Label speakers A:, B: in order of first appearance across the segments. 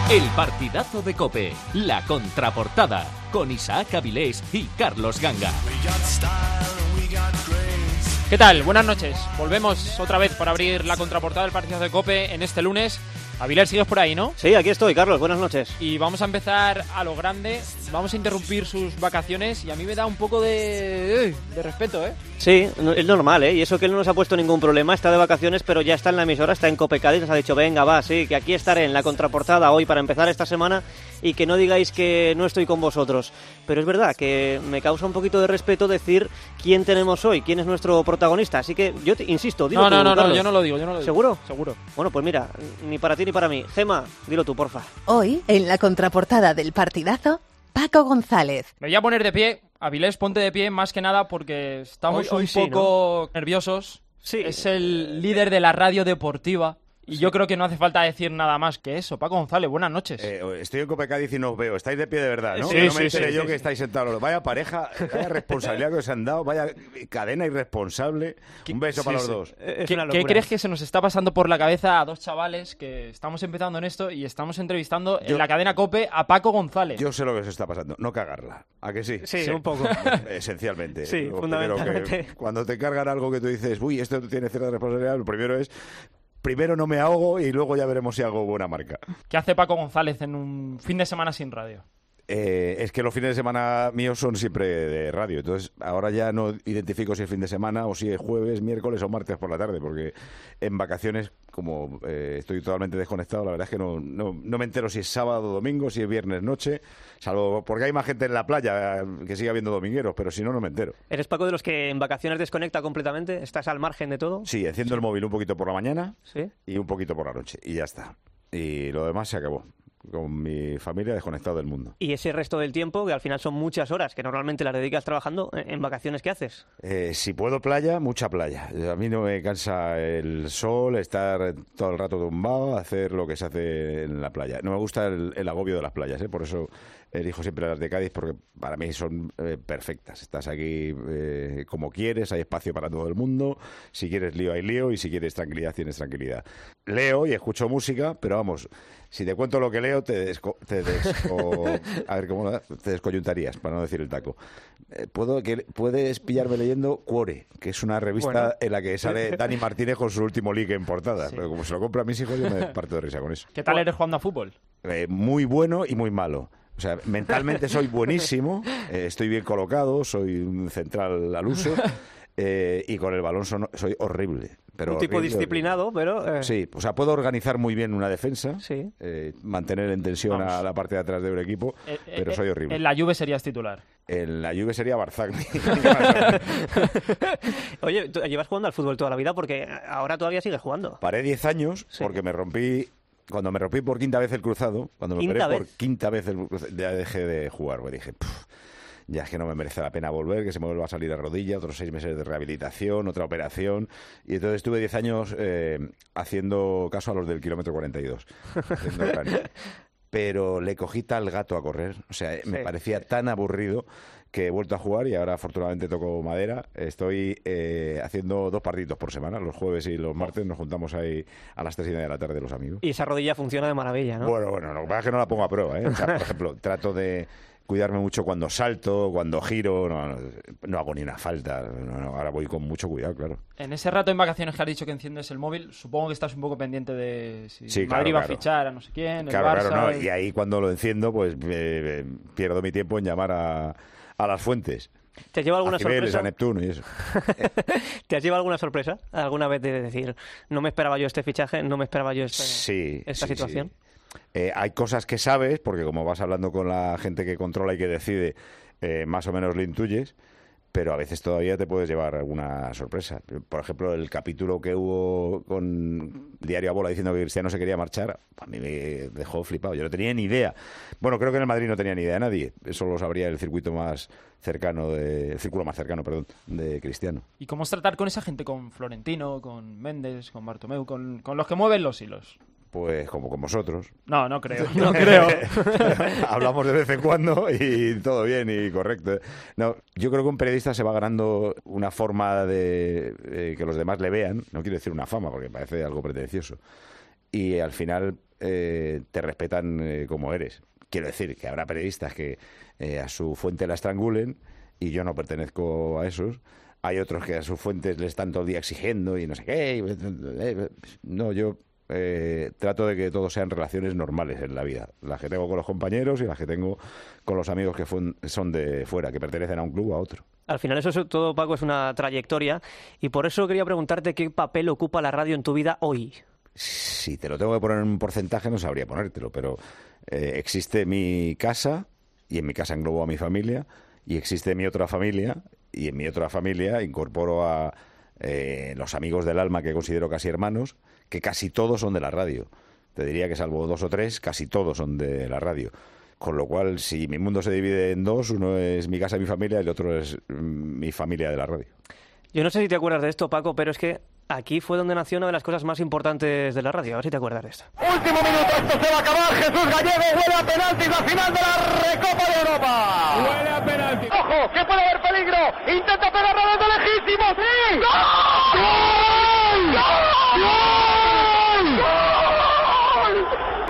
A: El partidazo de COPE, la contraportada, con Isaac Avilés y Carlos Ganga.
B: ¿Qué tal? Buenas noches. Volvemos otra vez para abrir la contraportada del partidazo de COPE en este lunes. Avilés, sigues por ahí, ¿no?
C: Sí, aquí estoy, Carlos. Buenas noches.
B: Y vamos a empezar a lo grande. Vamos a interrumpir sus vacaciones y a mí me da un poco de respeto, ¿eh?
C: Sí, es normal, ¿eh? Y eso que él no nos ha puesto ningún problema. Está de vacaciones, pero ya está en la emisora, está en COPE Cádiz. Nos ha dicho, venga, va, sí, que aquí estaré en la contraportada hoy para empezar esta semana y que no digáis que no estoy con vosotros. Pero es verdad que me causa un poquito de respeto decir quién tenemos hoy, quién es nuestro protagonista. Así que yo te insisto, dilo tú,
B: No, yo no lo digo,
C: ¿Seguro?
B: Seguro.
C: Bueno, pues mira, ni para ti ni para mí. Gema, dilo tú, porfa.
D: Hoy, en la contraportada del partidazo, Paco González.
B: Me voy a poner de pie. Avilés, ponte de pie más que nada porque estamos
C: Hoy
B: un
C: sí,
B: poco nerviosos.
C: Sí.
B: Es el líder de la radio deportiva. Y yo creo que no hace falta decir nada más que eso. Paco González, buenas noches.
E: Estoy en COPE Cádiz y no os veo. Estáis de pie de verdad, ¿no?
B: Sí,
E: Que no
B: sí,
E: me entere
B: sí,
E: yo
B: sí,
E: que
B: sí.
E: estáis sentados. Vaya pareja, vaya responsabilidad que os han dado, vaya cadena irresponsable. Un beso para los dos.
C: Es
B: ¿Qué,
C: una
B: qué
C: locura.
B: crees que se nos está pasando por la cabeza a dos chavales que estamos empezando en esto y estamos entrevistando en la cadena COPE a Paco González?
E: Yo sé lo que os está pasando. No cagarla. ¿A que sí?
C: Sí, un poco.
E: Esencialmente.
C: Sí,
E: Lo
C: fundamentalmente.
E: primero que cuando te cargan algo que tú dices, uy, esto tiene cierta responsabilidad, lo primero es... Primero no me ahogo y luego ya veremos si hago buena marca.
B: ¿Qué hace Paco González en un fin de semana sin radio?
E: Es que los fines de semana míos son siempre de radio, entonces ahora ya no identifico si es fin de semana o si es jueves, miércoles o martes por la tarde, porque en vacaciones, como estoy totalmente desconectado, la verdad es que no me entero si es sábado o domingo, si es viernes noche, salvo porque hay más gente en la playa que sigue habiendo domingueros, pero si no, no me entero.
C: ¿Eres, Paco, de los que en vacaciones desconecta completamente? ¿Estás al margen de todo?
E: Sí, enciendo el móvil un poquito por la mañana
C: Sí.
E: y un poquito por la noche, y ya está. Y lo demás se acabó. Con mi familia desconectado del mundo.
C: Y ese resto del tiempo, que al final son muchas horas, que normalmente las dedicas trabajando, ¿en vacaciones qué haces?
E: Si puedo playa, mucha playa. A mí no me cansa el sol, estar todo el rato tumbado, hacer lo que se hace en la playa. No me gusta el agobio de las playas, por eso elijo siempre las de Cádiz, porque para mí son perfectas. Estás aquí como quieres, hay espacio para todo el mundo. Si quieres lío, hay lío, y si quieres tranquilidad, tienes tranquilidad. Leo y escucho música, pero vamos, si te cuento lo que leo, te descoyuntarías, para no decir el taco. Puedes pillarme leyendo Cuore, que es una revista en la que sale Dani Martínez con su último ligue en portada.
C: Sí.
E: Pero como se lo compro a mis hijos, yo me parto de risa con eso.
B: ¿Qué tal eres jugando a fútbol?
E: Muy bueno y muy malo. O sea, mentalmente soy buenísimo, estoy bien colocado, soy un central al uso, y con el balón soy horrible. Pero
C: Un tipo
E: horrible,
C: disciplinado, pero...
E: Sí, o sea, puedo organizar muy bien una defensa,
C: Sí.
E: mantener en tensión
B: Vamos.
E: a la parte de atrás de un equipo, pero soy horrible.
B: En la Juve serías titular.
E: En la Juve sería Barzagli.
C: Oye, ¿tú llevas jugando al fútbol toda la vida? Porque ahora todavía sigues jugando.
E: Paré 10 años
C: Sí.
E: porque cuando me rompí por quinta vez el cruzado, cuando me
C: ¿Quinta
E: operé
C: vez?
E: por quinta vez el cruzado, ya dejé de jugar, porque dije, ya es que no me merece la pena volver, que se me vuelva a salir a rodilla, otros 6 meses de rehabilitación, otra operación, y entonces estuve 10 años haciendo caso a los del kilómetro 42, haciendo cráneo. Pero le cogí tal gato a correr, o sea, me parecía tan aburrido que he vuelto a jugar y ahora afortunadamente toco madera. Estoy haciendo 2 partidos por semana, los jueves y los martes nos juntamos ahí a las 3:30 de la tarde los amigos.
C: Y esa rodilla funciona de maravilla, ¿no?
E: Bueno, lo que pasa es que no la pongo a prueba, ¿eh? O sea, por ejemplo, trato de cuidarme mucho cuando salto, cuando giro, no hago ni una falta. Ahora voy con mucho cuidado, claro.
B: En ese rato en vacaciones que has dicho que enciendes el móvil, supongo que estás un poco pendiente de si
E: Sí,
B: Madrid
E: claro,
B: va a fichar a no sé quién, el
E: Claro,
B: Barça...
E: claro, no. Y ahí cuando lo enciendo, pues pierdo mi tiempo en llamar a las fuentes.
C: ¿Te has llevado alguna
E: a Cibeles,
C: sorpresa?
E: a Neptuno y eso.
C: ¿Te has llevado alguna sorpresa alguna vez de decir, no me esperaba yo este fichaje, no me esperaba yo esta
E: Sí,
C: situación?
E: sí. Hay cosas que sabes, porque como vas hablando con la gente que controla y que decide, más o menos lo intuyes, pero a veces todavía te puedes llevar alguna sorpresa. Por ejemplo, el capítulo que hubo con Diario A Bola diciendo que Cristiano se quería marchar, a mí me dejó flipado. Yo no tenía ni idea. Bueno, creo que en el Madrid no tenía ni idea nadie. Eso lo sabría el círculo más cercano, de Cristiano.
B: ¿Y cómo es tratar con esa gente? Con Florentino, con Méndez, con Bartomeu, con los que mueven los hilos.
E: Pues como con vosotros.
B: No creo. No creo.
E: Hablamos de vez en cuando y todo bien y correcto. No, yo creo que un periodista se va ganando una forma de que los demás le vean. No quiero decir una fama porque parece algo pretencioso. y al final te respetan como eres. Quiero decir que habrá periodistas que a su fuente la estrangulen y yo no pertenezco a esos. Hay otros que a sus fuentes le están todo el día exigiendo y no sé qué. No, yo trato de que todo sean relaciones normales en la vida. Las que tengo con los compañeros y las que tengo con los amigos que son de fuera, que pertenecen a un club o a otro.
C: Al final eso todo, Paco, es una trayectoria y por eso quería preguntarte qué papel ocupa la radio en tu vida hoy.
E: Si te lo tengo que poner en un porcentaje no sabría ponértelo, pero existe mi casa y en mi casa englobo a mi familia y existe mi otra familia y en mi otra familia incorporo a los amigos del alma que considero casi hermanos, que casi todos son de la radio. Te diría que salvo 2 o 3, casi todos son de la radio. Con lo cual, si mi mundo se divide en 2, uno es mi casa y mi familia y el otro es mi familia de la radio.
C: Yo no sé si te acuerdas de esto, Paco, pero es que aquí fue donde nació una de las cosas más importantes de la radio. A ver si te acuerdas de esto.
F: Último minuto, esto se va a acabar. Jesús Gallego huele a penalti, la final de la Recopa de Europa. Huele a penalti. ¡Ojo, que puede haber peligro! Intenta pegar Ronaldo lejísimo. ¡Sí! ¡Gol! ¡Gol! ¡Gol! ¡Gol!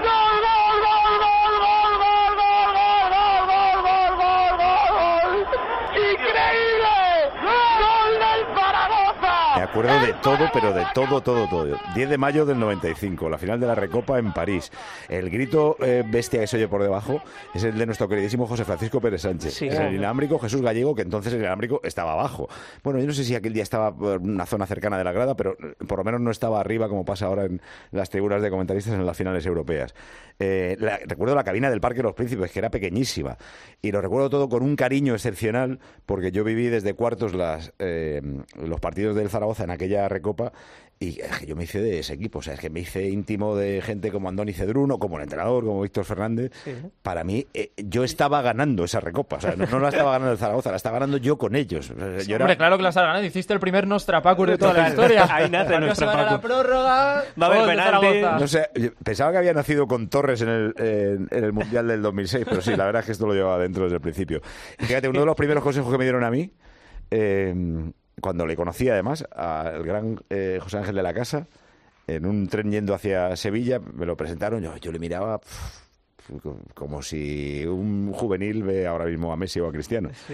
E: Me acuerdo de todo, pero de todo. 10 de mayo del 95, la final de la Recopa en París. El grito bestia que se oye por debajo es el de nuestro queridísimo José Francisco Pérez Sánchez.
C: Sí,
E: es el inalámbrico Jesús Gallego, que entonces el inalámbrico estaba abajo. Bueno, yo no sé si aquel día estaba en una zona cercana de la grada, pero por lo menos no estaba arriba como pasa ahora en las tribunas de comentaristas en las finales europeas. Recuerdo la cabina del Parque Los Príncipes, que era pequeñísima, y lo recuerdo todo con un cariño excepcional, porque yo viví desde cuartos los partidos del Zaragoza en aquella Recopa, y yo me hice de ese equipo, o sea, es que me hice íntimo de gente como Andoni Cedruno, como el entrenador, como Víctor Fernández. Sí. Para mí, yo estaba ganando esa Recopa, o sea, no la estaba ganando el Zaragoza, la estaba ganando yo con ellos. O sea,
B: Hombre, claro que la estás ganando, hiciste el primer Nostrapacus de toda la historia.
C: Ahí nace Nostrapacus.
B: Se va a la prórroga,
C: va a haber penalti.
E: No sé, pensaba que había nacido con Torres en el Mundial del 2006, pero sí, la verdad es que esto lo llevaba dentro desde el principio. Y fíjate, uno de los primeros consejos que me dieron a mí, cuando le conocí además al gran José Ángel de la Casa, en un tren yendo hacia Sevilla, me lo presentaron, yo le miraba como si un juvenil ve ahora mismo a Messi o a Cristiano. Sí.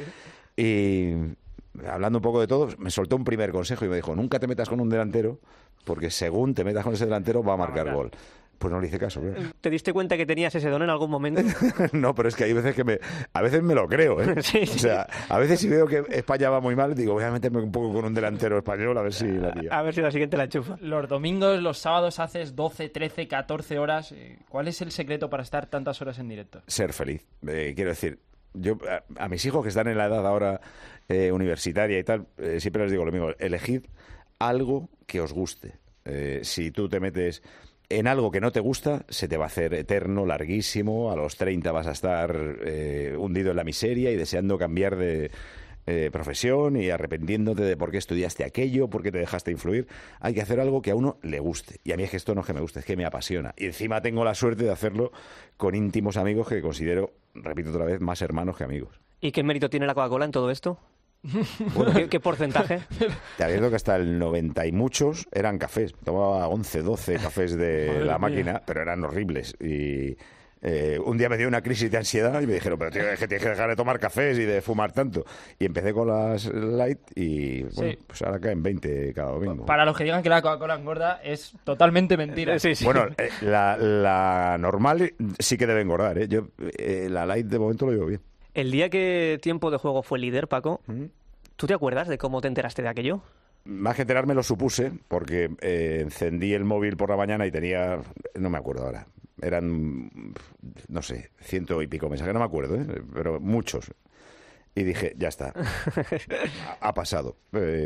E: Y hablando un poco de todo, me soltó un primer consejo y me dijo, nunca te metas con un delantero, porque según te metas con ese delantero va a marcar gol. Pues no le hice caso. ¿Verdad?
C: ¿Te diste cuenta que tenías ese don en algún momento?
E: No, pero es que hay veces a veces me lo creo, ¿eh? Sí. O sea, a veces si veo que España va muy mal, digo, voy a meterme un poco con un delantero español a ver si la tía.
C: A ver si la siguiente la enchufa.
B: Los domingos, los sábados haces 12, 13, 14 horas. ¿Cuál es el secreto para estar tantas horas en directo?
E: Ser feliz. Quiero decir, yo a mis hijos que están en la edad ahora universitaria y tal, siempre les digo lo mismo, elegid algo que os guste. Si tú te metes en algo que no te gusta, se te va a hacer eterno, larguísimo, a los 30 vas a estar hundido en la miseria y deseando cambiar de profesión y arrepentiéndote de por qué estudiaste aquello, por qué te dejaste influir. Hay que hacer algo que a uno le guste. Y a mí es que esto no es que me guste, es que me apasiona. Y encima tengo la suerte de hacerlo con íntimos amigos que considero, repito otra vez, más hermanos que amigos.
C: ¿Y qué mérito tiene la Coca-Cola en todo esto? Bueno, ¿qué porcentaje?
E: Te advierto que hasta el 90 y muchos eran cafés. Tomaba 11, 12 cafés de la máquina, pero eran horribles. Y un día me dio una crisis de ansiedad y me dijeron, pero tío, es que tienes que dejar de tomar cafés y de fumar tanto. Y empecé con las light y bueno, sí. Pues ahora caen 20 cada domingo.
B: Para los que digan que la Coca-Cola engorda, es totalmente mentira.
C: Sí, sí.
E: Bueno, la normal sí que debe engordar, ¿eh? Yo la light de momento lo llevo bien.
C: El día que Tiempo de Juego fue líder, Paco, ¿tú te acuerdas de cómo te enteraste de aquello?
E: Más que enterarme lo supuse, porque encendí el móvil por la mañana y tenía, no me acuerdo ahora, eran, no sé, 100 y pico mensajes, no me acuerdo, pero muchos. Y dije, ya está, ha pasado.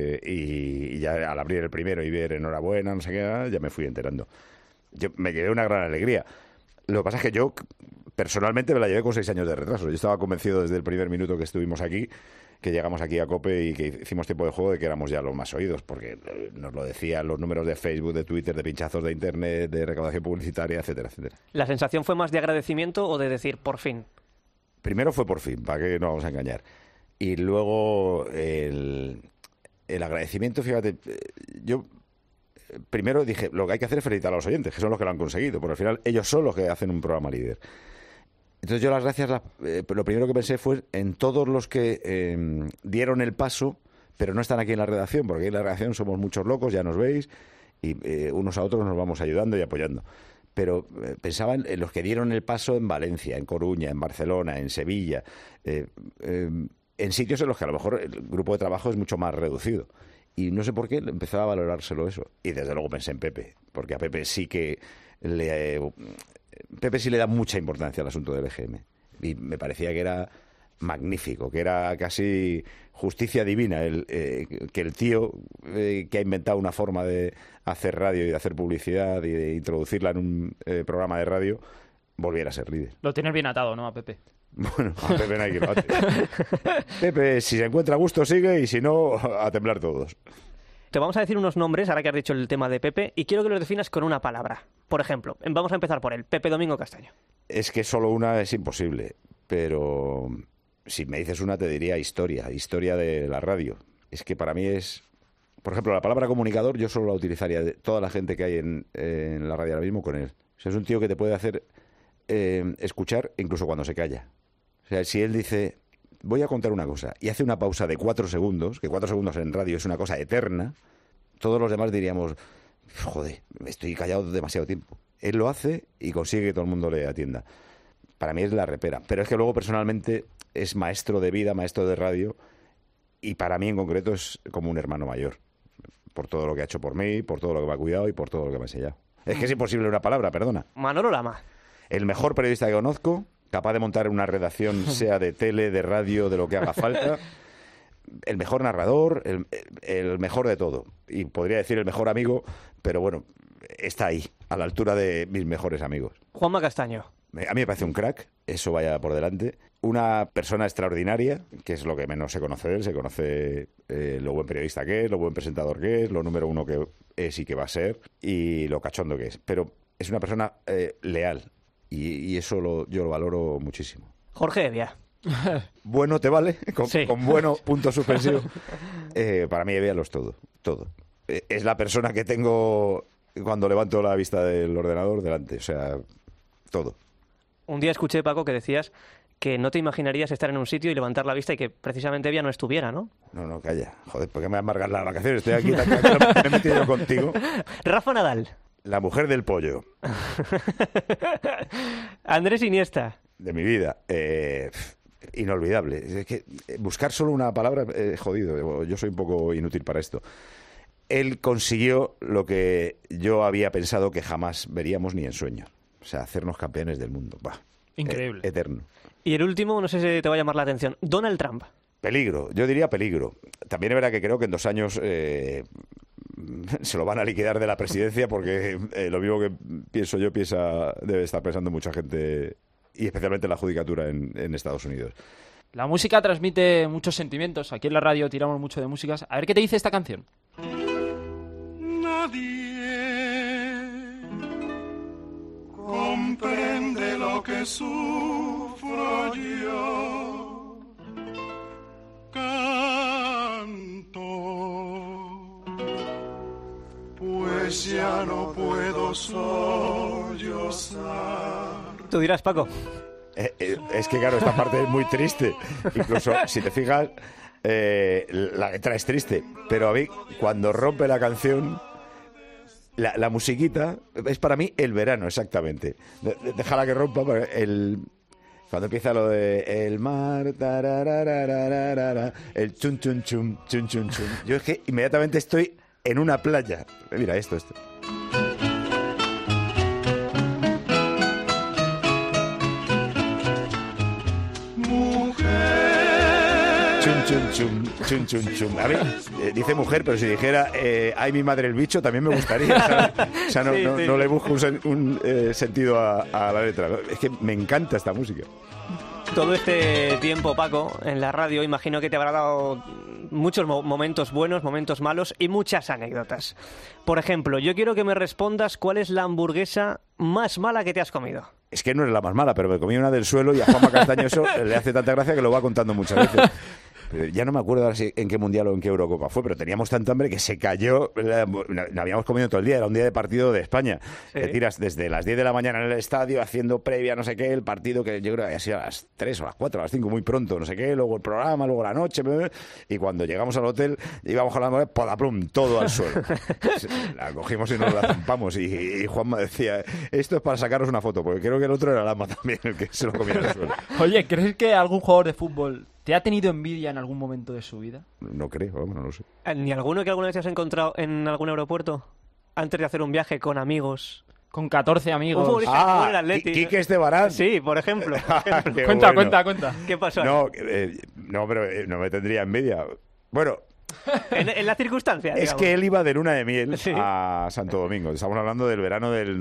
E: Y ya al abrir el primero y ver enhorabuena, no sé qué, ya me fui enterando. Yo me quedé una gran alegría. Lo que pasa es que yo personalmente me la llevé con 6 años de retraso. Yo estaba convencido desde el primer minuto que estuvimos aquí, que llegamos aquí a COPE y que hicimos Tiempo de Juego, de que éramos ya los más oídos, porque nos lo decían los números de Facebook, de Twitter, de pinchazos de Internet, de recaudación publicitaria, etcétera, etcétera.
C: ¿La sensación fue más de agradecimiento o de decir, por fin?
E: Primero fue por fin, para que no vamos a engañar. Y luego el agradecimiento, fíjate, yo primero dije, lo que hay que hacer es felicitar a los oyentes, que son los que lo han conseguido, porque al final ellos son los que hacen un programa líder. Entonces yo las gracias, lo primero que pensé fue en todos los que dieron el paso, pero no están aquí en la redacción, porque aquí en la redacción somos muchos locos, ya nos veis, y unos a otros nos vamos ayudando y apoyando. Pero pensaba en los que dieron el paso en Valencia, en Coruña, en Barcelona, en Sevilla, en sitios en los que a lo mejor el grupo de trabajo es mucho más reducido. Y no sé por qué empezaba a valorárselo eso. Y desde luego pensé en Pepe, porque a Pepe sí que Pepe sí le da mucha importancia al asunto del EGM. Y me parecía que era magnífico, que era casi justicia divina que el tío que ha inventado una forma de hacer radio y de hacer publicidad y de introducirla en un programa de radio volviera a ser líder.
B: Lo tienes bien atado, ¿no, a Pepe?
E: Bueno, a Pepe no hay que lo ate. Pepe, si se encuentra a gusto, sigue, y si no, a temblar todos.
C: Te vamos a decir unos nombres, ahora que has dicho el tema de Pepe, y quiero que los definas con una palabra. Por ejemplo, vamos a empezar por él, Pepe Domingo Castaño.
E: Es que solo una es imposible, pero si me dices una te diría historia de la radio. Es que para mí es... Por ejemplo, la palabra comunicador yo solo la utilizaría de toda la gente que hay en la radio ahora mismo con él. O sea, es un tío que te puede hacer escuchar incluso cuando se calla. O sea, si él dice, voy a contar una cosa, y hace una pausa de 4 segundos, que 4 segundos en radio es una cosa eterna, todos los demás diríamos, joder, estoy callado demasiado tiempo. Él lo hace y consigue que todo el mundo le atienda. Para mí es la repera. Pero es que luego personalmente es maestro de vida, maestro de radio, y para mí en concreto es como un hermano mayor. Por todo lo que ha hecho por mí, por todo lo que me ha cuidado y por todo lo que me ha enseñado. Es que es imposible una palabra, perdona.
C: Manolo Lama.
E: El mejor periodista que conozco, capaz de montar una redacción, sea de tele, de radio, de lo que haga falta. El mejor narrador, el mejor de todo. Y podría decir el mejor amigo, pero bueno, está ahí, a la altura de mis mejores amigos.
C: Juanma Castaño.
E: A mí me parece un crack, eso vaya por delante. Una persona extraordinaria, que es lo que menos se conoce de él. Se conoce lo buen periodista que es, lo buen presentador que es, lo número uno que es y que va a ser, y lo cachondo que es. Pero es una persona leal, y eso yo lo valoro muchísimo.
C: Jorge Evia.
E: Bueno, ¿te vale?
C: Sí.
E: Con bueno, punto suspensivo. Para mí Evia lo es todo. Es la persona que tengo cuando levanto la vista del ordenador delante, o sea, todo.
C: Un día escuché, Paco, que decías que no te imaginarías estar en un sitio y levantar la vista y que precisamente Evia no estuviera, ¿no?
E: No, calla. Joder, ¿por qué me voy a amargar las vacaciones? Estoy aquí, me he metido contigo.
C: Rafa Nadal.
E: La mujer del pollo.
C: Andrés Iniesta.
E: De mi vida. Inolvidable. Es que buscar solo una palabra es jodido. Yo soy un poco inútil para esto. Él consiguió lo que yo había pensado que jamás veríamos ni en sueño. O sea, hacernos campeones del mundo. Bah,
B: increíble.
E: Eterno.
C: Y el último, no sé si te va a llamar la atención, Donald Trump.
E: Peligro, yo diría peligro. También es verdad que creo que en 2 años se lo van a liquidar de la presidencia, porque lo mismo que pienso yo debe estar pensando mucha gente, y especialmente la judicatura en Estados Unidos.
B: La música transmite muchos sentimientos. Aquí en la radio tiramos mucho de músicas. A ver qué te dice esta canción.
G: Comprende lo que sufro yo. Canto, pues ya no puedo sollozar.
C: Tú dirás, Paco.
E: Es que, claro, esta parte es muy triste. Incluso, si te fijas, la letra es triste. Pero a mí, cuando rompe la canción... La musiquita es para mí el verano, exactamente. Déjala que rompa. Cuando empieza lo de el mar, el chun chun chum, chun chun chum. Yo es que inmediatamente estoy en una playa. Mira esto. Chum, chum, chum. A ver, dice mujer, pero si dijera ay, mi madre el bicho, también me gustaría, ¿sabes? O sea, no le busco un sentido a la letra. Es que me encanta esta música.
C: Todo este tiempo, Paco, en la radio, imagino que te habrá dado muchos momentos buenos, momentos malos y muchas anécdotas. Por ejemplo, yo quiero que me respondas cuál es la hamburguesa más mala que te has comido.
E: Es que no es la más mala, pero me comí una del suelo, y a Juanma Castaño eso le hace tanta gracia que lo va contando muchas veces. Pero ya no me acuerdo ahora si en qué Mundial o en qué Eurocopa fue, pero teníamos tanta hambre que se cayó, no habíamos comido todo el día, era un día de partido de España.
C: Sí.
E: Te tiras desde las 10 de la mañana en el estadio haciendo previa, no sé qué, el partido que yo creo que había sido a las 3 o a las 4, a las 5, muy pronto, no sé qué, luego el programa, luego la noche, y cuando llegamos al hotel íbamos con la mujer, podaplum, todo al suelo. La cogimos y nos la zampamos y Juanma decía, esto es para sacaros una foto, porque creo que el otro era Lama también, el que se lo comía al suelo.
B: Oye, ¿crees que algún jugador de fútbol te ha tenido envidia en algún momento de su vida?
E: No creo, vamos, no lo sé.
C: ¿Ni alguno que alguna vez te has encontrado en algún aeropuerto? Antes de hacer un viaje con amigos.
B: Con 14
C: Un
B: amigos.
C: futbolista como el Atleti.
E: Quique Estebarán.
C: Sí, por ejemplo.
E: Qué
B: Cuenta.
C: ¿Qué pasó ahí?
E: No, pero no me tendría envidia. Bueno,
C: En la circunstancia,
E: es
C: digamos.
E: que él iba de luna de miel
C: Sí.
E: a Santo Domingo. Estamos hablando del verano del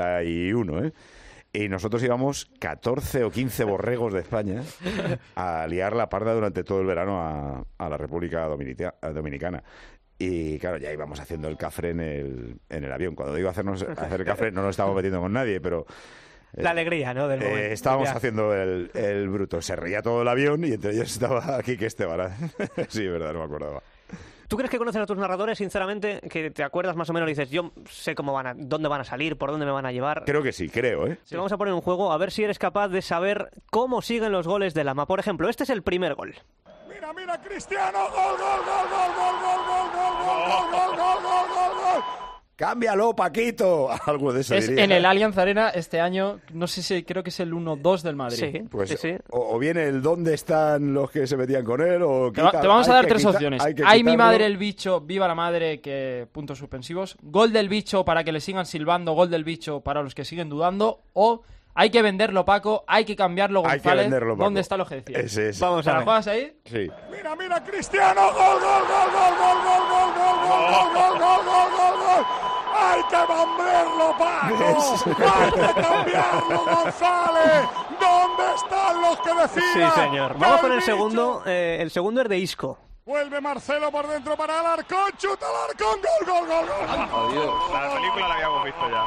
E: 91, ¿eh? Y nosotros íbamos 14 o 15 borregos de España a liar la parda durante todo el verano a la República Dominicana. Y claro, ya íbamos haciendo el cafre en el avión. Cuando digo hacer el cafre, no nos estábamos metiendo con nadie, pero...
C: La alegría, ¿no? Del momento.
E: Estábamos
C: Ya.
E: haciendo el bruto. Se reía todo el avión y entre ellos estaba Quique Estebarán. Sí, verdad, no me acordaba.
C: ¿Tú crees que conoces a tus narradores, sinceramente? Que te acuerdas más o menos y dices, yo sé dónde van a salir, por dónde me van a llevar.
E: Creo que sí, creo, ¿eh?
C: Te vamos a poner un juego a ver si eres capaz de saber cómo siguen los goles de Lama. Por ejemplo, este es el primer gol.
G: Mira, Cristiano, gol, gol, gol, gol, gol, gol, gol, gol, gol, gol, gol, gol, gol, gol.
E: ¡Cámbialo, Paquito! Algo de eso
B: Es
E: diría.
B: en el Allianz Arena este año, no sé si creo que es el 1-2 del Madrid.
C: Sí,
E: Pues,
C: sí.
E: O bien el dónde están los que se metían con él, o...
B: Te vamos a dar tres opciones.
E: Hay que
B: Ay, mi
E: quitarlo.
B: madre, el bicho, viva la madre, que puntos suspensivos. Gol del bicho para que le sigan silbando, gol del bicho para los que siguen dudando. O hay que venderlo, Paco, hay que cambiarlo,
E: Hay que
B: González.
E: venderlo, Paco.
B: ¿Dónde está lo que decía?
E: Ese.
C: Vamos
B: ¿Te
C: a
B: la
C: ver.
B: juegas ahí?
E: Sí.
G: Mira, Cristiano, gol, gol, gol, gol, gol, gol, gol, gol, gol, gol, gol, gol, gol, gol. Hay que venderlo, Paco. Hay que cambiarlo, González. ¿Dónde están los que
C: Sí,
G: decían?
C: señor. Vamos con el segundo. El segundo es de Isco.
G: Vuelve Marcelo por dentro para Alarcón, chuta Alarcón, gol, gol, gol, gol.
H: La película la habíamos visto ya.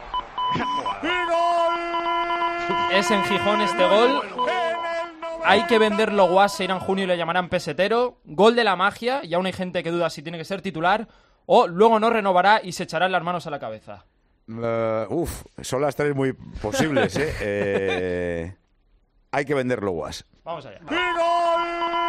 G: Y gol.
B: Es en Gijón este gol.
G: En el 90.
B: Hay que venderlo, Guas, se irá en junio y le llamarán pesetero. Gol de la magia, y aún hay gente que duda si tiene que ser titular. O luego no renovará y se echarán las manos a la cabeza.
E: Son las tres muy posibles, ¿eh? Hay que venderlo, Guas.
B: Vamos allá.
G: ¡Y gol!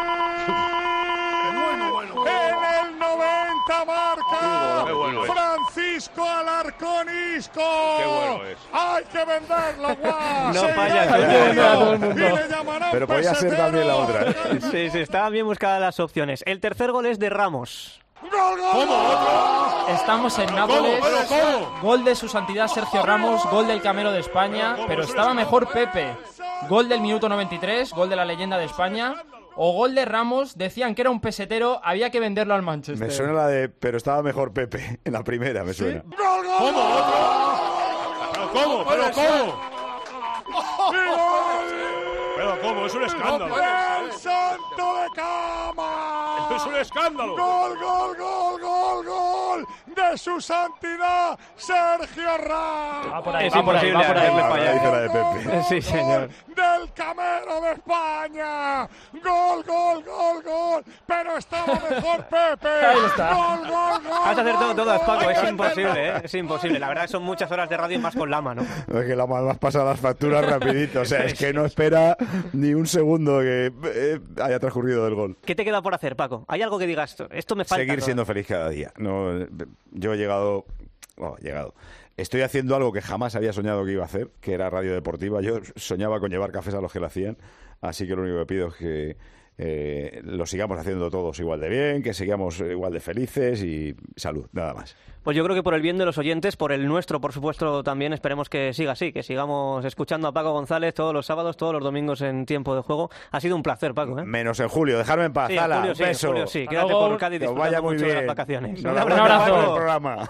G: En el 90 marca
H: Qué bueno es.
G: Francisco Alarcón Isco.
H: Qué bueno es.
G: Hay que venderlo, guau.
C: No
G: Se
C: falla,
G: irá
C: hay que
G: en
B: vender a todo el
G: junio
B: mundo.
G: y le llamarán
E: Pero podía ser
G: pesetero.
E: también la otra, ¿eh?
C: Sí, estaban bien buscadas las opciones. El tercer gol es de Ramos.
G: ¡Gol, gol, gol!
B: Estamos en Nápoles. Gol de su santidad Sergio Ramos, gol del Camero de España, pero estaba mejor Pepe. Gol del minuto 93, gol de la leyenda de España. O gol de Ramos, decían que era un pesetero, había que venderlo al Manchester.
E: Me suena la de... Pero estaba mejor Pepe. En la primera me suena.
G: ¡Gol, gol, gol!
H: ¿Cómo? ¿Pero cómo?
G: ¡Y gol!
H: ¿Pero cómo? Es un escándalo.
G: ¡El santo de cama!
H: Es un escándalo.
G: ¡Gol, gol, gol, gol, gol! ¡De su santidad, Sergio Ramos!
B: Va por ahí,
C: Es
B: va por ahí,
C: imposible
B: va por ahí.
C: haberle
E: Ahora
C: fallado.
E: dice la de Pepe.
C: Sí, señor.
G: Del Camero de España. Gol, gol, gol, gol. Pero estaba mejor Pepe.
B: Ahí está.
G: Gol, gol, gol.
C: Has acertado todas, Paco. Es
G: Hay que
C: imposible, ¿eh? Es imposible. La verdad que son muchas horas de radio y más con Lama, ¿no?
E: Es que la más pasa las facturas rapidito. O sea, es que no espera ni un segundo que haya transcurrido del gol.
C: ¿Qué te queda por hacer, Paco? ¿Hay algo que digas, esto me falta?
E: Seguir
C: ¿no?
E: siendo feliz cada día. No, yo he llegado... Estoy haciendo algo que jamás había soñado que iba a hacer, que era radio deportiva. Yo soñaba con llevar cafés a los que lo hacían, así que lo único que pido es que lo sigamos haciendo todos igual de bien, que sigamos igual de felices y salud, nada más.
C: Pues yo creo que por el bien de los oyentes, por el nuestro, por supuesto, también esperemos que siga así, que sigamos escuchando a Paco González todos los sábados, todos los domingos en tiempo de juego. Ha sido un placer, Paco, ¿eh?
E: Menos en julio, dejarme en paz.
C: Sí,
E: Hala,
C: Julio,
E: un
C: sí,
E: beso.
C: Julio, sí.
B: Hasta
C: Quédate
B: luego.
C: por Cádiz
E: Que os
C: disfrutando
E: vaya muy
C: mucho de
E: bien.
C: las vacaciones.
E: Un
B: abrazo.
E: abrazo.
C: Paco.
E: El programa.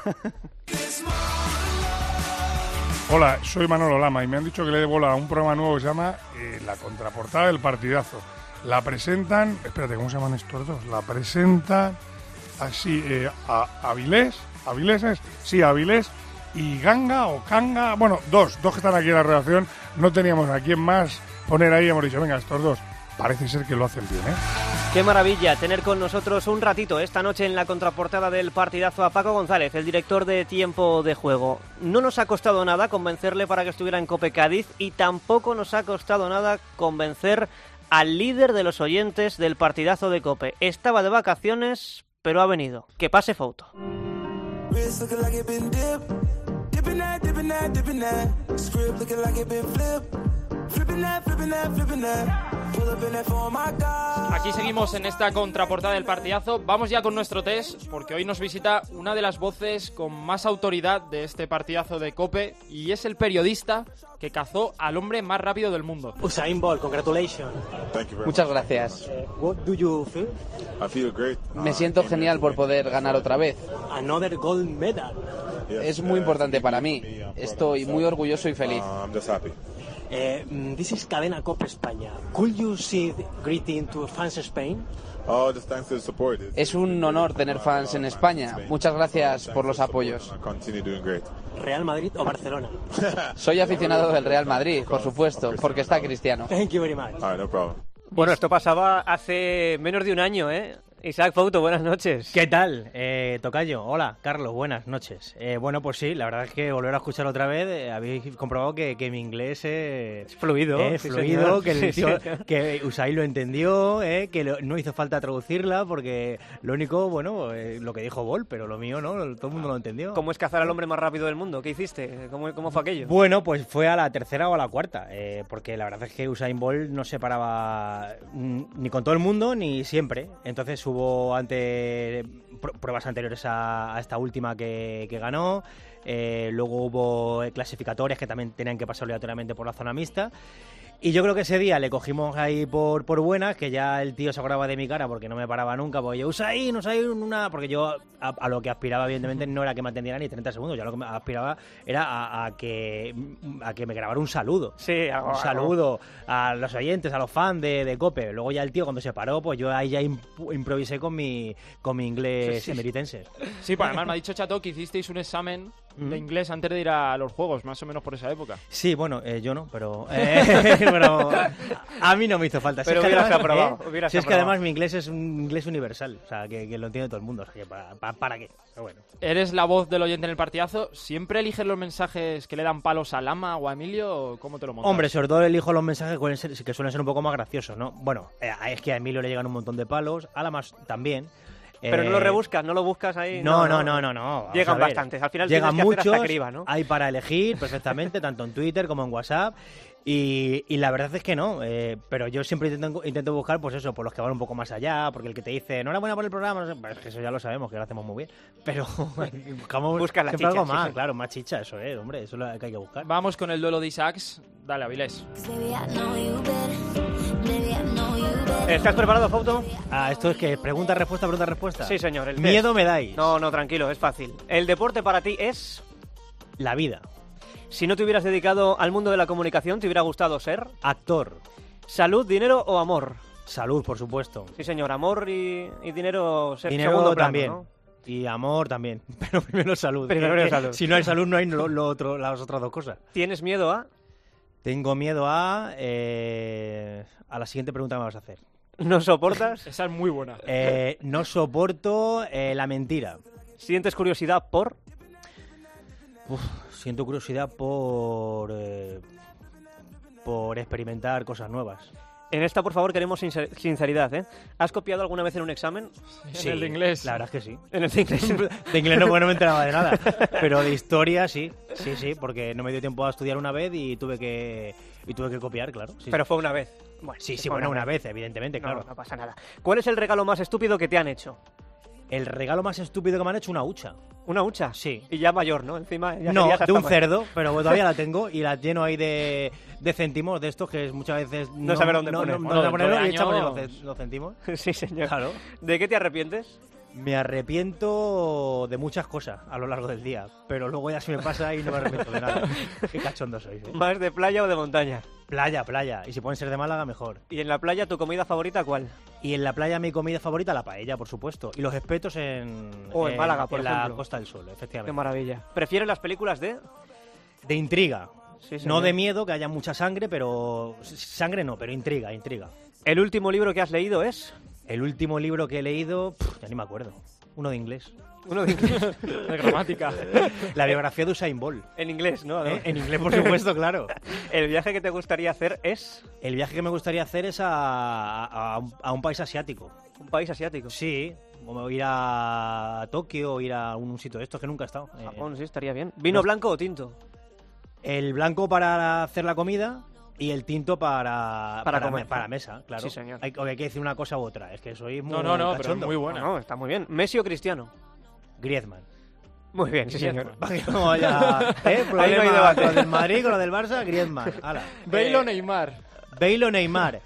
I: Hola, soy Manolo Lama y me han dicho que le dé bola a un programa nuevo que se llama La Contraportada del Partidazo. La presentan... Espérate, ¿cómo se llaman estos dos? La presentan así a Avilés. ¿Avilés es? Sí, Avilés y Ganga o Kanga. Bueno, dos que están aquí en la redacción. No teníamos a quién más poner ahí. Hemos dicho, venga, estos dos. parece ser que lo hacen bien, ¿eh?
C: Qué maravilla tener con nosotros un ratito esta noche en la contraportada del partidazo a Paco González, el director de Tiempo de Juego. No nos ha costado nada convencerle para que estuviera en COPE Cádiz y tampoco nos ha costado nada convencer al líder de los oyentes del partidazo de COPE. Estaba de vacaciones, pero ha venido. Que pase foto.
B: Aquí seguimos en esta contraportada del partidazo. Vamos ya con nuestro test, porque hoy nos visita una de las voces con más autoridad de este partidazo de COPE, y es el periodista que cazó al hombre más rápido del mundo.
J: Usain Bolt, congratulations.
K: Muchas gracias.
J: What do you feel?
K: I feel great. Me siento genial por poder ganar otra vez.
J: Another gold medal.
K: Es muy importante para mí. Estoy muy orgulloso y feliz.
J: I'm just happy. This is Cadena COPE España. Could you say greeting to fans Spain?
K: Es un honor tener fans en España. Muchas gracias por los apoyos.
J: ¿Real Madrid o Barcelona?
K: Soy aficionado del Real Madrid, por supuesto, porque está Cristiano.
J: Thank you very much.
C: Bueno, esto pasaba hace menos de un año, ¿eh? Isaac Fouto, buenas noches.
L: ¿Qué tal, tocayo? Hola, Carlos, buenas noches. Bueno, pues sí, la verdad es que volver a escuchar otra vez, habéis comprobado que mi inglés es
C: fluido.
L: Es fluido, que el tío, que Usain lo entendió, que no hizo falta traducirla, porque lo único, bueno, lo que dijo Bolt, pero lo mío no, todo el mundo lo entendió.
C: ¿Cómo es cazar al hombre más rápido del mundo? ¿Qué hiciste? ¿Cómo fue aquello?
L: Bueno, pues fue a la tercera o a la cuarta, porque la verdad es que Usain Bolt no se paraba ni con todo el mundo ni siempre, entonces hubo pruebas anteriores a esta última que ganó, luego hubo clasificatorias que también tenían que pasar obligatoriamente por la zona mixta. Y yo creo que ese día le cogimos ahí por buenas, que ya el tío se acordaba de mi cara porque no me paraba nunca, porque yo Usain, porque yo a lo que aspiraba evidentemente no era que me atendiera ni 30 segundos, yo lo que me aspiraba era a que me grabara un saludo.
C: Sí,
L: un saludo a los oyentes, a los fans de COPE. Luego ya el tío cuando se paró, pues yo ahí ya improvisé con mi inglés emeritense.
B: Sí, pues además me ha dicho Chato que hicisteis un examen de inglés antes de ir a los juegos, más o menos por esa época.
L: Sí, bueno, yo no, pero a mí no me hizo falta.
C: Pero hubieras aprobado.
L: Si es que además mi inglés es un inglés universal, o sea, que lo entiende todo el mundo, o sea, que ¿para qué? Pero bueno.
B: Eres la voz del oyente en el partidazo. ¿Siempre eliges los mensajes que le dan palos a Lama o a Emilio, o cómo te lo montas?
L: Hombre, sobre todo elijo los mensajes que suelen ser un poco más graciosos, ¿no? Bueno, es que a Emilio le llegan un montón de palos, a Lama también.
C: Pero no lo rebuscas, no lo buscas ahí.
L: No.
C: Llegan bastantes. Al final
L: llegan
C: tienes que hacer
L: muchos,
C: hasta criba, ¿no?
L: Hay para elegir perfectamente, tanto en Twitter como en WhatsApp. Y la verdad es que no, pero yo siempre intento buscar, pues eso, por los que van un poco más allá, porque el que te dice, enhorabuena por el programa, no sé, pues que eso ya lo sabemos, que lo hacemos muy bien, pero buscamos
C: busca la
L: siempre
C: chicha,
L: algo más,
C: sí.
L: Claro, más chicha, eso hombre, eso es lo que hay que buscar.
B: Vamos con el duelo de Isaacs. Dale, Avilés.
C: ¿Estás preparado, Fouto?
L: Esto es que pregunta-respuesta.
C: Sí, señor. El
L: Miedo
C: test.
L: me dais.
C: No, tranquilo, es fácil. ¿El deporte para ti es?
L: La vida.
C: Si no te hubieras dedicado al mundo de la comunicación, ¿te hubiera gustado ser?
L: Actor.
C: ¿Salud, dinero o amor?
L: Salud, por supuesto.
C: Sí, señor. Amor y dinero,
L: dinero
C: segundo plano,
L: también,
C: ¿no?
L: Y amor también. Pero primero salud.
C: Primero salud.
L: Si no hay salud, no hay las otras dos cosas.
C: ¿Tienes miedo a?
L: Tengo miedo a la siguiente pregunta que me vas a hacer.
C: ¿No soportas?
B: Esa es muy buena.
L: No soporto la mentira.
C: ¿Sientes curiosidad por?
L: Siento curiosidad por experimentar cosas nuevas.
C: En esta, por favor, queremos sinceridad, ¿eh? ¿Has copiado alguna vez en un examen?
B: Sí, en el de inglés.
L: La verdad es que sí.
C: En el de inglés.
L: De inglés no, porque no me enteraba de nada. Pero de historia sí, porque no me dio tiempo a estudiar una vez y tuve que copiar, claro. Sí,
C: pero fue una vez.
L: Bueno, sí, una vez, evidentemente, claro.
C: No pasa nada. ¿Cuál es el regalo más estúpido que te han hecho?
L: El regalo más estúpido que me han hecho, una hucha.
C: ¿Una hucha?
L: Sí.
C: Y ya mayor, ¿no? Encima ya
L: no, de un cerdo, pero todavía la tengo y la lleno ahí de céntimos de estos que muchas veces
C: no saber dónde poner.
L: No ponerlo y echamos los céntimos.
C: Sí, señor.
L: Claro.
C: ¿De qué te arrepientes?
L: Me arrepiento de muchas cosas a lo largo del día, pero luego ya se me pasa y no me arrepiento de nada. Qué cachondo sois, ¿eh?
C: ¿Más de playa o de montaña?
L: Playa. Y si pueden ser de Málaga, mejor.
C: ¿Y en la playa tu comida favorita cuál?
L: Y en la playa mi comida favorita, la paella, por supuesto. Y los espetos en
C: Málaga, por ejemplo.
L: La Costa del Sol, efectivamente.
C: Qué maravilla. ¿Prefieres las películas de?
L: De intriga.
C: Sí,
L: no de miedo, que haya mucha sangre, pero... Sangre no, pero intriga.
C: ¿El último libro que has leído es?
L: El último libro que he leído, ya ni me acuerdo. Uno de inglés.
C: Uno de inglés.
B: De gramática.
L: La biografía de Usain Bolt.
C: En inglés, ¿no?
L: En inglés, por supuesto, claro.
C: ¿El viaje que te gustaría hacer es?
L: El viaje que me gustaría hacer es a un país asiático.
C: ¿Un país asiático?
L: Sí. Como ir a Tokio o ir a un sitio de estos que nunca he estado.
C: Japón, sí, estaría bien. ¿Vino blanco o tinto?
L: El blanco para hacer la comida y el tinto para
C: comer.
L: Para mesa, claro.
C: Sí, señor.
L: Hay que decir una cosa u otra. Es que soy muy
B: No, pero
L: cachondo.
B: muy buena.
C: No, está muy bien. ¿Messi o Cristiano?
L: Griezmann.
C: Muy bien, sí, señor.
L: No vaya, problema
C: Ahí no hay debate.
L: con lo del Madrid, con lo del Barça, Griezmann. Hala.
B: Bale o Neymar.
L: Bale o Neymar.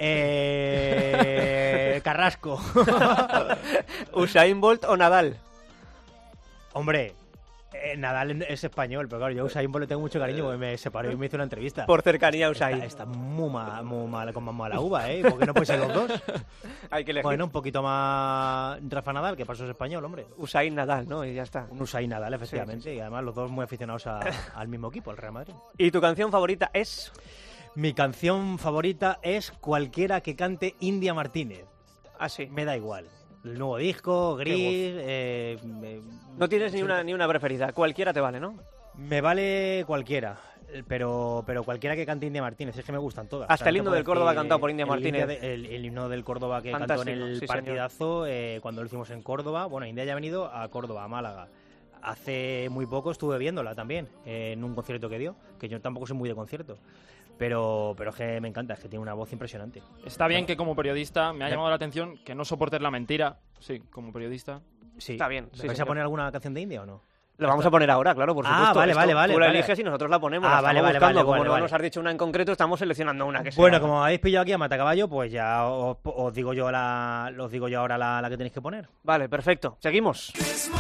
L: Carrasco.
C: ¿Usain Bolt o Nadal?
L: Hombre, Nadal es español, pero claro, yo a Usain Bolt le tengo mucho cariño porque me separó y me hizo una entrevista.
C: Por cercanía a Usain.
L: Está muy mal, con mala uva, ¿eh? ¿Por qué no pueden ser los dos?
C: Hay que elegir.
L: Bueno, un poquito más Rafa Nadal, que pasó es español, hombre.
C: Usain Nadal, ¿no? Y ya está.
L: Un Usain Nadal, efectivamente,
C: Sí.
L: y además los dos muy aficionados al mismo equipo, al Real Madrid.
C: ¿Y tu canción favorita es?
L: Mi canción favorita es cualquiera que cante India Martínez.
C: Ah, sí.
L: Me da igual. El nuevo disco, Gris...
C: No tienes ni una preferida. Cualquiera te vale, ¿no?
L: Me vale cualquiera, pero cualquiera que cante India Martínez. Es que me gustan todas.
C: Hasta el himno del Córdoba cantado por India Martínez.
L: El himno del Córdoba que
C: Fantástico,
L: cantó en el
C: sí,
L: partidazo cuando lo hicimos en Córdoba. Bueno, India ya ha venido a Córdoba, a Málaga. Hace muy poco estuve viéndola también en un concierto que dio, que yo tampoco soy muy de concierto. Pero es que me encanta, es que tiene una voz impresionante.
B: Está bien que como periodista me ha llamado la atención que no soportes la mentira. Sí, como periodista.
L: Sí.
C: Está bien.
L: ¿Me vais a poner alguna canción de India o no?
C: Lo vamos a poner ahora, claro, por supuesto.
L: Vale.
C: Tú la eliges y nosotros la ponemos. La estamos buscando. Como no nos has dicho una en concreto, estamos seleccionando una que sea.
L: Bueno, como habéis pillado aquí a Matacaballo, pues ya os digo yo ahora la que tenéis que poner.
C: Vale, perfecto. Seguimos.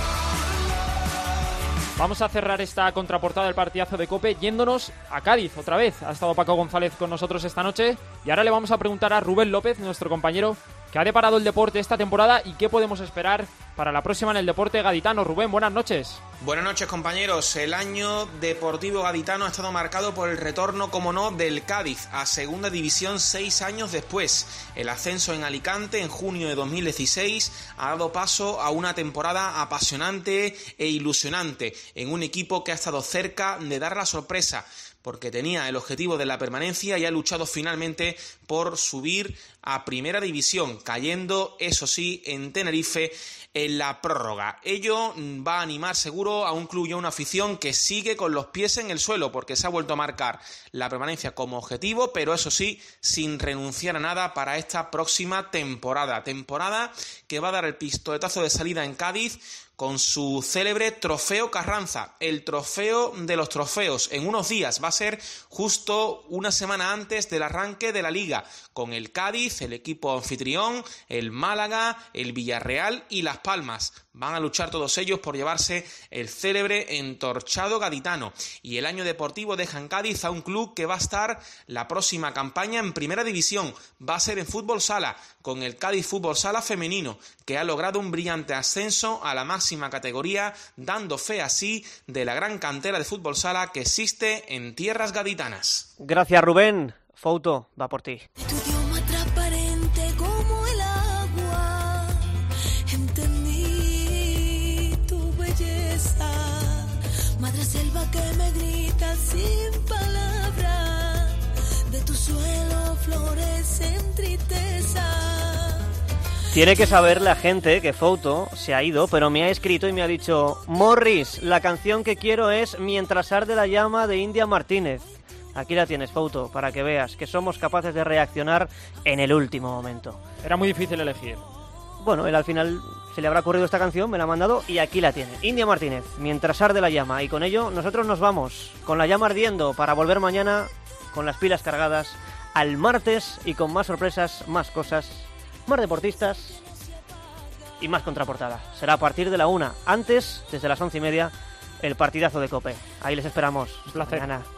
B: Vamos a cerrar esta contraportada del partidazo de COPE yéndonos a Cádiz otra vez. Ha estado Paco González con nosotros esta noche y ahora le vamos a preguntar a Rubén López, nuestro compañero, que ha deparado el deporte esta temporada y qué podemos esperar para la próxima en el deporte gaditano. Rubén, buenas noches.
M: Buenas noches, compañeros. El año deportivo gaditano ha estado marcado por el retorno, como no, del Cádiz a Segunda División 6 años después. El ascenso en Alicante en junio de 2016 ha dado paso a una temporada apasionante e ilusionante en un equipo que ha estado cerca de dar la sorpresa, porque tenía el objetivo de la permanencia y ha luchado finalmente por subir a Primera División, cayendo, eso sí, en Tenerife en la prórroga. Ello va a animar seguro a un club y a una afición que sigue con los pies en el suelo, porque se ha vuelto a marcar la permanencia como objetivo, pero eso sí, sin renunciar a nada para esta próxima temporada. Temporada que va a dar el pistoletazo de salida en Cádiz con su célebre Trofeo Carranza, el trofeo de los trofeos. En unos días va a ser justo una semana antes del arranque de la Liga, con el Cádiz, el equipo anfitrión, el Málaga, el Villarreal y Las Palmas. Van a luchar todos ellos por llevarse el célebre entorchado gaditano. Y el año deportivo deja en Cádiz a un club que va a estar la próxima campaña en Primera División. Va a ser en fútbol sala, con el Cádiz Fútbol Sala femenino, que ha logrado un brillante ascenso a la máxima categoría, dando fe así de la gran cantera de fútbol sala que existe en tierras gaditanas.
C: Gracias, Rubén. Fouto, va por ti.
N: Tu idioma transparente como el agua, entendí tu belleza, madre selva que me grita sin palabras, de tu suelo florecen tristeza.
C: Tiene que saber la gente que Fouto se ha ido, pero me ha escrito y me ha dicho: Morris, la canción que quiero es Mientras arde la llama de India Martínez. Aquí la tienes, Fouto, para que veas que somos capaces de reaccionar en el último momento.
B: Era muy difícil elegir.
C: Bueno, él al final se le habrá ocurrido esta canción, me la ha mandado y aquí la tiene. India Martínez, Mientras arde la llama. Y con ello nosotros nos vamos, con la llama ardiendo, para volver mañana con las pilas cargadas al martes y con más sorpresas, más cosas, más deportistas y más contraportada. Será a partir de la 1. Antes, desde las 11:30, el partidazo de COPE. Ahí les esperamos.
B: Un placer.
C: Mañana.